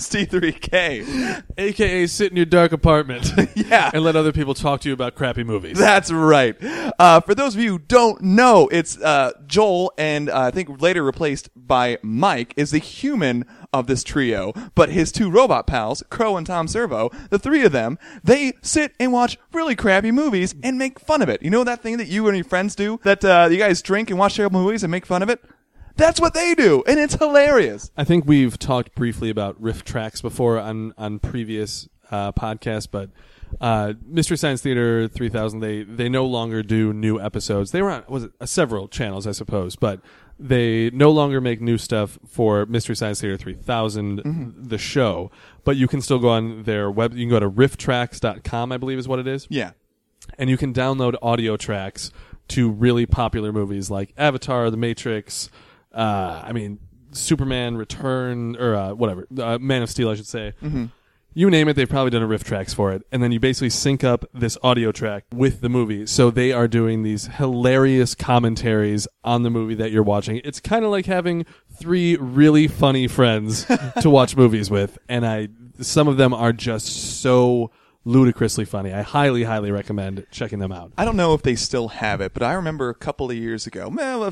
MST3K. AKA sit in your dark apartment. Yeah. And let other people talk to you about crappy movies. That's right. For those of you who don't know, it's Joel, and I think later replaced by Mike, is the human of this trio. But his 2 robot pals, Crow and Tom Servo, the 3 of them, they sit and watch really crappy movies and make fun of it. You know that thing that you and your friends do? That you guys drink and watch terrible movies and make fun of it? That's what they do, and it's hilarious. I think we've talked briefly about riff tracks before on previous podcasts, but Mystery Science Theater 3000, they no longer do new episodes. They were on several channels, I suppose, but they no longer make new stuff for Mystery Science Theater 3000, the show. But you can still go on their web. You can go to rifftracks.com, I believe is what it is. Yeah. And you can download audio tracks to really popular movies like Avatar, The Matrix, Superman Return, or whatever, Man of Steel, I should say. Mm-hmm. You name it, they've probably done a riff tracks for it. And then you basically sync up this audio track with the movie. So they are doing these hilarious commentaries on the movie that you're watching. It's kind of like having 3 really funny friends to watch movies with. And some of them are just so ludicrously funny. I highly, highly recommend checking them out. I don't know if they still have it, but I remember a couple of years ago,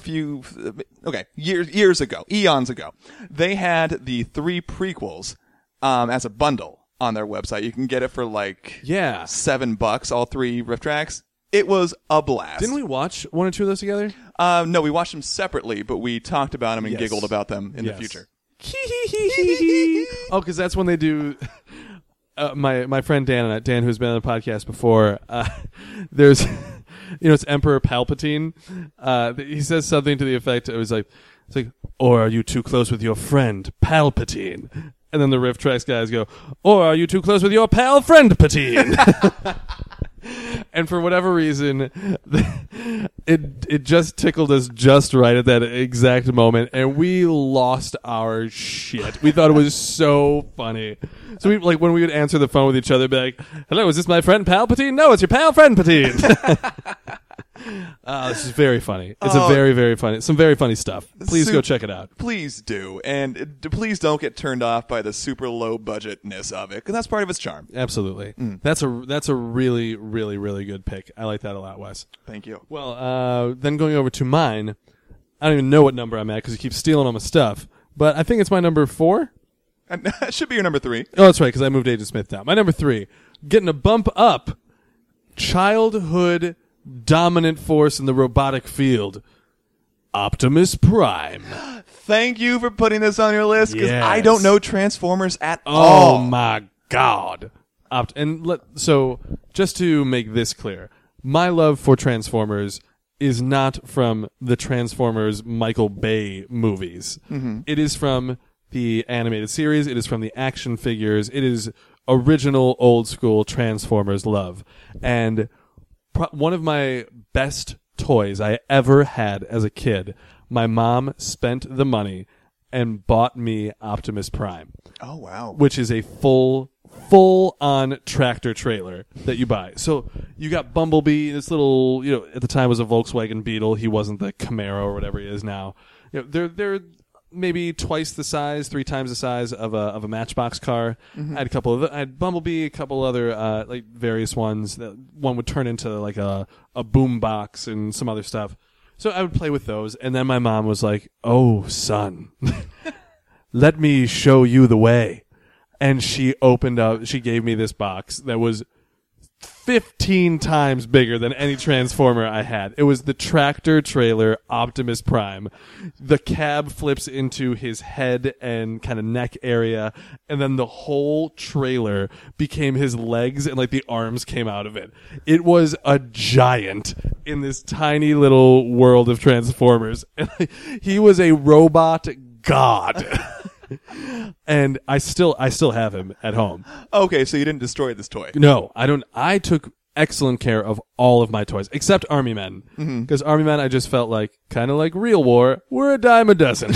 years ago, eons ago, they had the 3 prequels as a bundle on their website. You can get it for $7, all 3 riff tracks. It was a blast. Didn't we watch 1 or 2 of those together? No, we watched them separately, but we talked about them and giggled about them in the future. Oh, because that's when they do... my friend Dan, who's been on the podcast before, there's, it's Emperor Palpatine. He says something to the effect, it's like, or are you too close with your friend Palpatine? And then the riff tracks guys go, or are you too close with your pal friend Patine? And for whatever reason, it just tickled us just right at that exact moment, and we lost our shit. We thought it was so funny. So we when we would answer the phone with each other, be like, "Hello, is this my friend Palpatine?" "No, it's your pal friend Patine." This is very funny. It's a very, very funny. Some very funny stuff. Please go check it out. Please do, and please don't get turned off by the super low budgetness of it, because that's part of its charm. Absolutely. That's a really, really, really good pick. I like that a lot, Wes. Thank you. Well, then going over to mine, I don't even know what number I'm at because you keep stealing all my stuff, but I think it's my number 4. It should be your number 3. Oh, that's right, because I moved Agent Smith down. My number 3, getting a bump up, childhood dominant force in the robotic field, Optimus Prime. Thank you for putting this on your list, because Yes. I don't know Transformers at all. Oh my God. So just to make this clear, my love for Transformers is not from the Transformers Michael Bay movies. Mm-hmm. It is from the animated series. It is from the action figures. It is original old school Transformers love. And one of my best toys I ever had as a kid, my mom spent the money and bought me Optimus Prime. Oh, wow. Which is a full-on tractor trailer that you buy. So you got Bumblebee, this little, at the time was a Volkswagen Beetle. He wasn't the Camaro or whatever he is now. They're maybe twice the size, 3 times the size of a Matchbox car. Mm-hmm. I had Bumblebee, a couple other various ones. One would turn into like a boom box and some other stuff. So I would play with those, and then my mom was like, "Oh, son, let me show you the way." And she gave me this box that was 15 times bigger than any Transformer I had. It was the tractor trailer Optimus Prime. The cab flips into his head and kind of neck area, and then the whole trailer became his legs, and like the arms came out of it. It was a giant in this tiny little world of Transformers. And he was a robot god. And I still have him at home. Okay, so you didn't destroy this toy. No, I don't. I took excellent care of all of my toys except Army Men, because Army Men I just felt like kind of like Real War. We're a dime a dozen.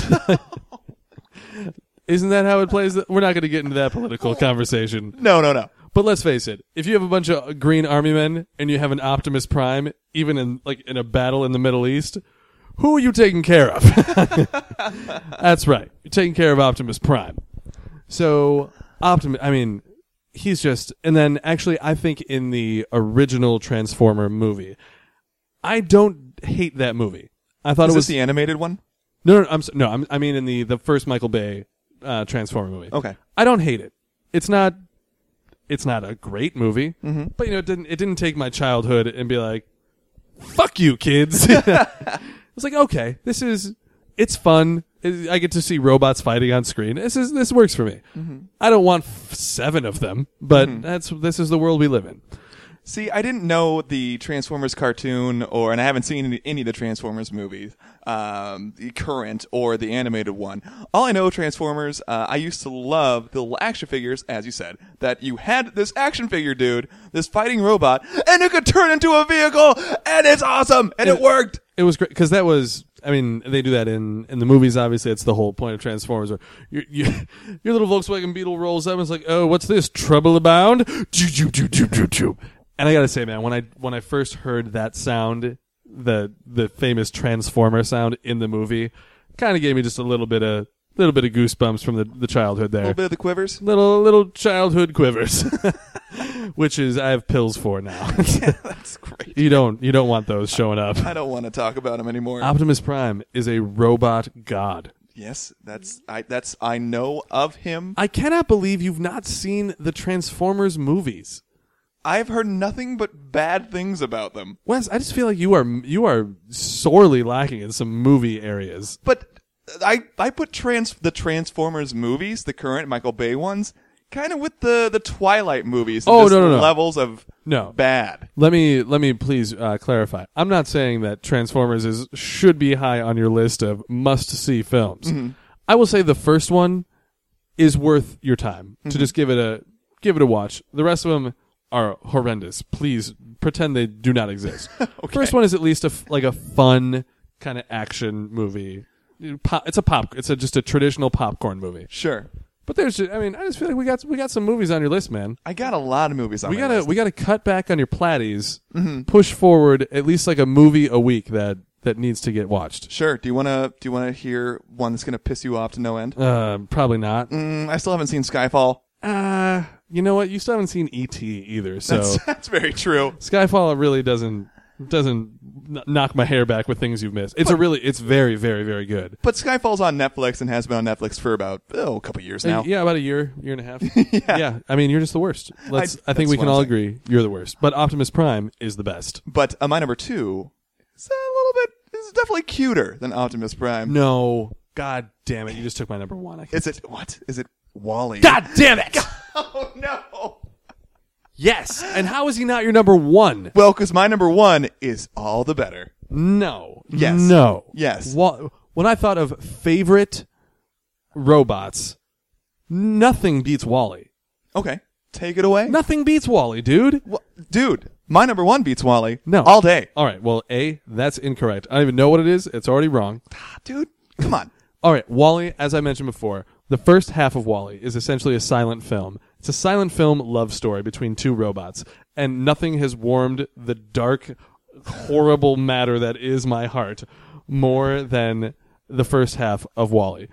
Isn't that how it plays? We're not going to get into that political conversation. No. But let's face it: if you have a bunch of green Army Men and you have an Optimus Prime, even in a battle in the Middle East, who are you taking care of? That's right. You're taking care of Optimus Prime. So, he's just... And then, actually, I think in the original Transformer movie, I don't hate that movie. I thought Is it was... this the animated one? No, I mean in the first Michael Bay Transformer movie. Okay. I don't hate it. It's not a great movie, but, it didn't take my childhood and be like, fuck you, kids. It's like, okay, it's fun. I get to see robots fighting on screen. This works for me. I don't want 7 of them, but this is the world we live in. See, I didn't know the Transformers cartoon, and I haven't seen any of the Transformers movies, the current or the animated one. All I know of Transformers, I used to love the little action figures, as you said, that you had this action figure dude, this fighting robot, and it could turn into a vehicle, and it's awesome, and it worked. It was great, because that was... they do that in the movies, obviously. It's the whole point of Transformers. Where your little Volkswagen Beetle rolls up and it's like, oh, what's this? Trouble abound? And I gotta say, man, when I first heard that sound, the famous Transformer sound in the movie, kind of gave me just a little bit of goosebumps from the childhood there. A little bit of the quivers? Little childhood quivers. Which is, I have pills for now. Yeah, that's great. You don't want those showing up. I don't want to talk about him anymore. Optimus Prime is a robot god. Yes, I know of him. I cannot believe you've not seen the Transformers movies. I've heard nothing but bad things about them. Wes, I just feel like you are sorely lacking in some movie areas. But I put the Transformers movies, the current Michael Bay ones, kind of with the Twilight movies. Oh, no. Levels of no bad. Let me please clarify. I'm not saying that Transformers should be high on your list of must-see films. I will say the first one is worth your time to just give it a watch. The rest of them are horrendous. Please pretend they do not exist. Okay. First one is at least a fun kind of action movie. It's just a traditional popcorn movie. Sure. But I just feel like we got some movies on your list, man. I got a lot of movies on my list. We gotta cut back on your platties. Push forward at least like a movie a week that needs to get watched. Sure. Do you wanna hear one that's gonna piss you off to no end? Probably not. I still haven't seen Skyfall. You know what? You still haven't seen E.T. either, so that's very true. Skyfall really doesn't knock my hair back with things you've missed. It's very, very, very good. But Skyfall's on Netflix and has been on Netflix for about a couple years now. Yeah, about a year and a half. Yeah. I mean, you're just the worst. I think we can all agree you're the worst. But Optimus Prime is the best. But my number 2 is definitely cuter than Optimus Prime. No, God damn it! You just took my number 1. Is it what? Is it Wall-E? God damn it! Oh no! Yes. And how is he not your number 1? Well, because my number 1 is all the better. No. Yes. No. Yes. When I thought of favorite robots, nothing beats Wall-E. Okay. Take it away. Nothing beats Wall-E, dude. Dude, my number 1 beats Wall-E. No. All day. All right. Well, that's incorrect. I don't even know what it is. It's already wrong. Dude, come on. All right. Wall-E, as I mentioned before, the first half of Wall-E is essentially a silent film. It's a silent film love story between 2 robots, and nothing has warmed the dark, horrible matter that is my heart more than the first half of Wall-E.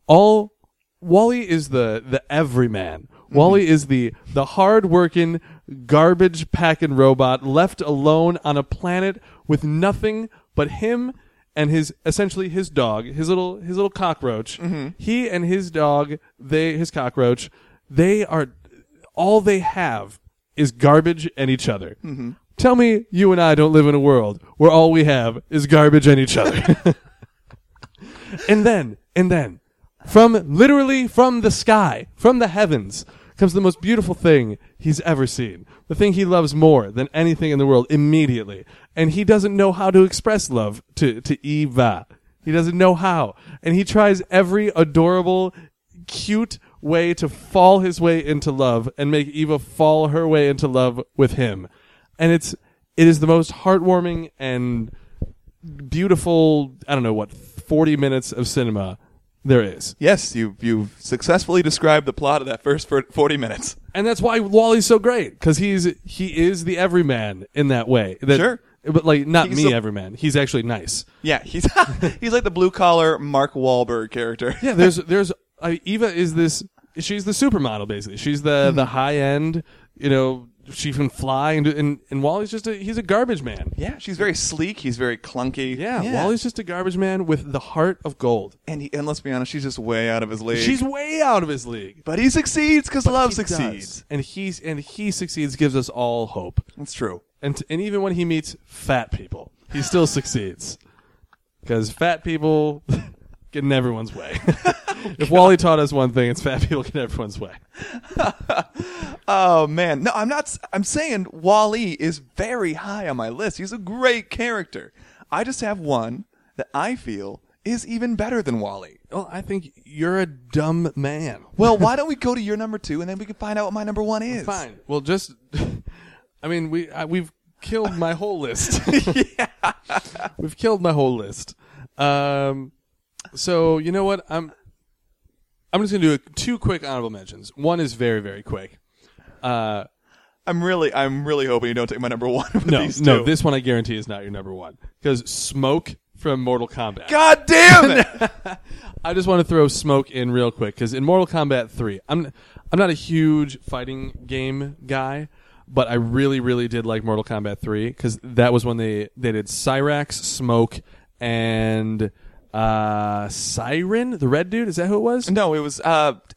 Wall-E is the everyman. Wall-E is the hard-working, garbage-packing robot left alone on a planet with nothing but him and his dog, his little cockroach. He and his dog, his cockroach, all they have is garbage and each other. Tell me you and I don't live in a world where all we have is garbage and each other. and then from the sky, from the heavens, comes the most beautiful thing he's ever seen. The thing he loves more than anything in the world immediately. And he doesn't know how to express love to Eva. He doesn't know how. And he tries every adorable, cute way to fall his way into love and make Eva fall her way into love with him. And it is the most heartwarming and beautiful, 40 minutes of cinema there is. Yes, you've successfully described the plot of that first 40 minutes. And that's why Wally's so great, because he is the everyman in that way. Sure. But not me everyman. He's actually nice. Yeah, he's like the blue collar Mark Wahlberg character. Yeah, Eva is she's the supermodel basically. She's the high end, she can fly, and Wally's he's a garbage man. Yeah, she's very sleek. He's very clunky. Yeah, Wally's just a garbage man with the heart of gold. And let's be honest, she's just way out of his league. She's way out of his league. But he succeeds because love succeeds. And he succeeds, gives us all hope. That's true. And even when he meets fat people, he still succeeds. Because fat people get in everyone's way. If Wally taught us one thing, it's fat people get in everyone's way. Oh, man. No, I'm saying Wall-E is very high on my list. He's a great character. I just have one that I feel is even better than Wall-E. Well, I think you're a dumb man. Well, why don't we go to your number 2, and then we can find out what my number 1 is. Fine. Well, we've killed my whole list. Yeah. We've killed my whole list. So, you know what? I'm just going to do 2 quick honorable mentions. One is very, very quick. I'm really hoping you don't take my number 1 with these 2. No, this one I guarantee is not your number 1. Because Smoke from Mortal Kombat. God damn it! I just want to throw Smoke in real quick, because in Mortal Kombat 3, I'm not a huge fighting game guy, but I really, really did like Mortal Kombat 3, because that was when they did Cyrax, Smoke, and Siren, the red dude. Is that who it was? No, it was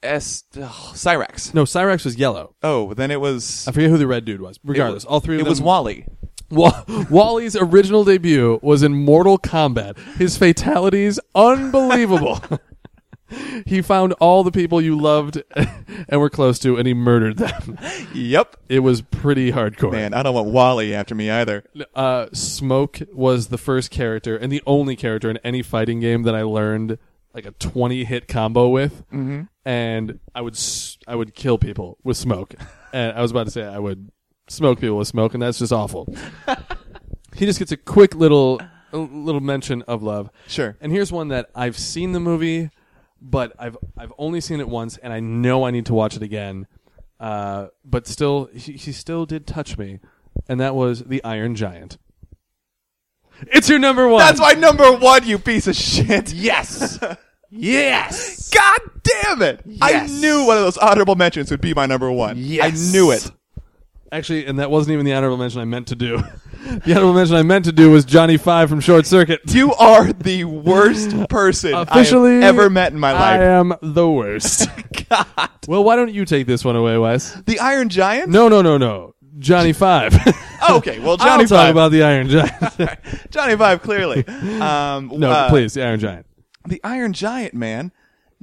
Cyrax. No, Cyrax was yellow. Oh, then it was... I forget who the red dude was. Regardless, all three of them... It was Wally. Wally's original debut was in Mortal Kombat. His fatalities, unbelievable. He found all the people you loved and were close to, and he murdered them. Yep. It was pretty hardcore. Man, I don't want Wally after me either. Smoke was the first character and the only character in any fighting game that I learned like a 20-hit combo with. Mm-hmm. And I would kill people with Smoke. And I was about to say I would smoke people with Smoke, and that's just awful. He just gets a quick little mention of love. Sure. And here's one that I've seen the movie, but I've only seen it once, and I know I need to watch it again. But still, he still did touch me, and that was The Iron Giant. It's your number 1. That's my number 1, you piece of shit. Yes. Yes. God damn it. Yes. I knew one of those honorable mentions would be my number 1. Yes. I knew it. Actually, and that wasn't even the honorable mention I meant to do. The honorable mention I meant to do was Johnny Five from Short Circuit. You are the worst person Officially, I have ever met in my life. I am the worst. God. Well, why don't you take this one away, Wes? The Iron Giant? No. Johnny Five. Okay, well, Johnny I'll Five. talk about the Iron Giant. Johnny Five, clearly. Please, the Iron Giant. The Iron Giant, man.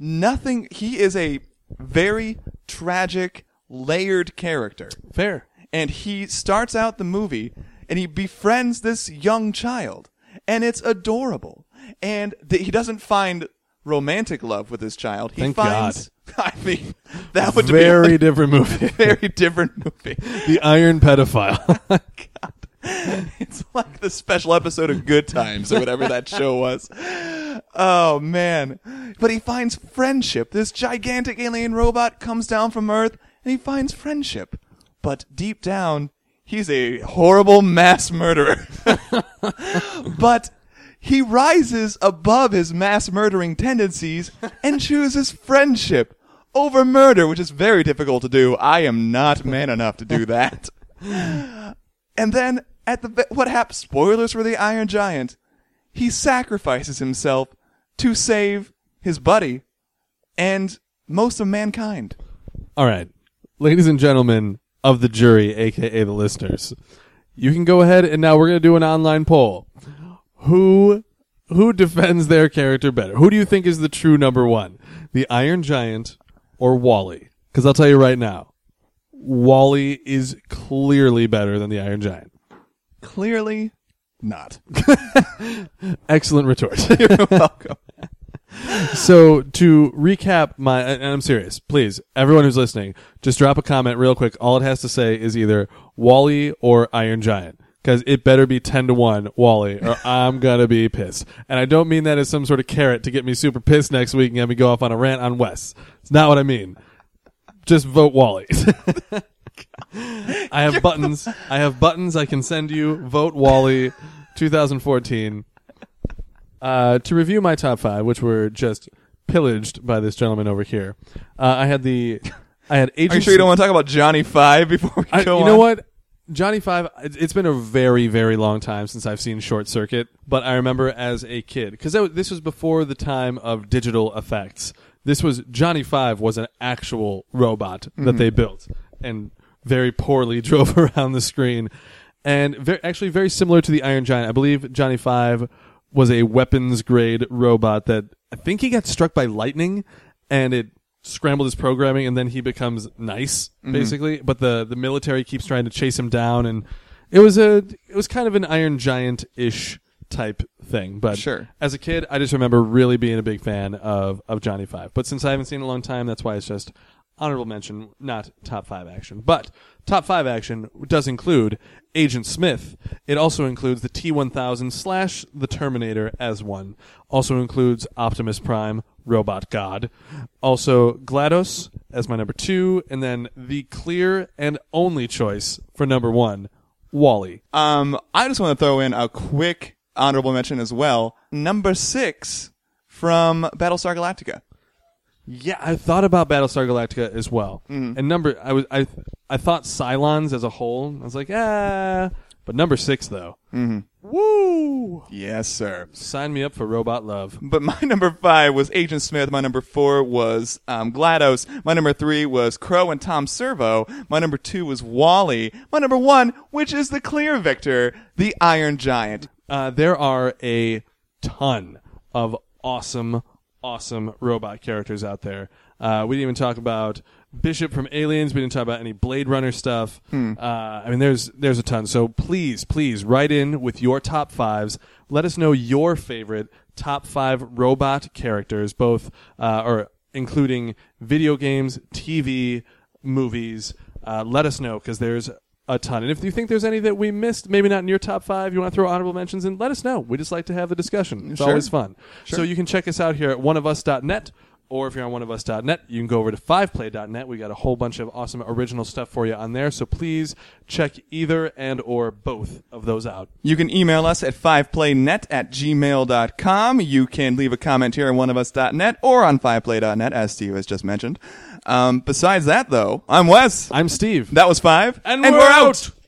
He is a very tragic, layered character. Fair. And he starts out the movie, and he befriends this young child. And it's adorable. And he doesn't find romantic love with this child. He finds... God. I mean, that would be very different movie. Very different movie. The Iron Pedophile. God. It's like the special episode of Good Times or whatever that show was. Oh, man. But he finds friendship. This gigantic alien robot comes down from Earth, and he finds friendship. But deep down, he's a horrible mass murderer. But he rises above his mass murdering tendencies and chooses friendship over murder, which is very difficult to do. I am not man enough to do that. And then what happens? Spoilers for the Iron Giant. he sacrifices himself to save his buddy and most of mankind. All right. Ladies and gentlemen of the jury, a.k.a. the listeners, you can go ahead and now we're going to do an online poll. Who defends their character better? Who do you think is the true number one? The Iron Giant or Wally? Because I'll tell you right now, Wally is clearly better than the Iron Giant. Clearly not. Excellent retort. You're welcome. So to recap and I'm serious, please, everyone who's listening, just drop a comment real quick. All it has to say is either Wally or Iron Giant. Because it better be 10-1 Wally, or I'm going to be pissed. And I don't mean that as some sort of carrot to get me super pissed next week and have me go off on a rant on Wes. It's not what I mean. Just vote Wally. I have buttons. I can send you. Vote Wally 2014. To review my top 5, which were just pillaged by this gentleman over here, I had Agent... Are you sure you don't want to talk about Johnny 5 before we go on? You know what? Johnny 5, it's been a very, very long time since I've seen Short Circuit, but I remember as a kid, because this was before the time of digital effects. Johnny 5 was an actual robot that they built and very poorly drove around the screen. And actually very similar to the Iron Giant. I believe Johnny 5 was a weapons-grade robot that I think he got struck by lightning, and it scrambled his programming, and then he becomes nice, basically. But the military keeps trying to chase him down, and it was kind of an Iron Giant-ish type thing. But sure. As a kid, I just remember really being a big fan of Johnny 5. But since I haven't seen it in a long time, that's why it's just honorable mention, not top 5 action. But top 5 action does include Agent Smith. It also includes the T-1000 / the Terminator as one. Also includes Optimus Prime, Robot God. Also GLaDOS as my number 2. And then the clear and only choice for number 1, Wally. I just want to throw in a quick honorable mention as well. Number 6 from Battlestar Galactica. Yeah, I thought about Battlestar Galactica as well. And I thought Cylons as a whole. I was like, but number 6 though. Woo! Yes, sir. Sign me up for robot love. But my number 5 was Agent Smith. My number 4 was GLaDOS. My number 3 was Crow and Tom Servo. My number 2 was Wally. My number 1, which is the clear victor, the Iron Giant. There are a ton of awesome robot characters out there. We didn't even talk about Bishop from Aliens. We didn't talk about any Blade Runner stuff. I mean, there's a ton. So please write in with your top 5s. Let us know your favorite top 5 robot characters, both or including video games, TV, movies. Let us know, because there's a ton. And if you think there's any that we missed, maybe not in your top 5, you want to throw honorable mentions in, let us know. We just like to have the discussion. It's always fun. Sure. So you can check us out here at oneofus.net, or if you're on oneofus.net, you can go over to 5play.net. We got a whole bunch of awesome original stuff for you on there, so please check either and or both of those out. You can email us at 5playnet@gmail.com. You can leave a comment here on oneofus.net or on 5play.net, as Steve has just mentioned. Besides that, though, I'm Wes. I'm Steve. That was 5. And we're out!